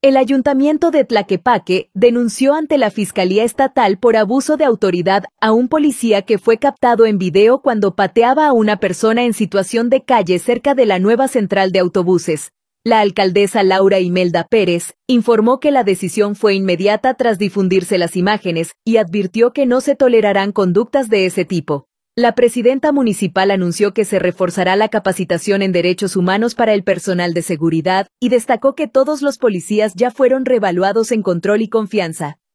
El Ayuntamiento de Tlaquepaque denunció ante la Fiscalía Estatal por abuso de autoridad a un policía que fue captado en video cuando pateaba a una persona en situación de calle cerca de la nueva central de autobuses. La alcaldesa Laura Imelda Pérez informó que la decisión fue inmediata tras difundirse las imágenes y advirtió que no se tolerarán conductas de ese tipo. La presidenta municipal anunció que se reforzará la capacitación en derechos humanos para el personal de seguridad y destacó que todos los policías ya fueron reevaluados en control y confianza.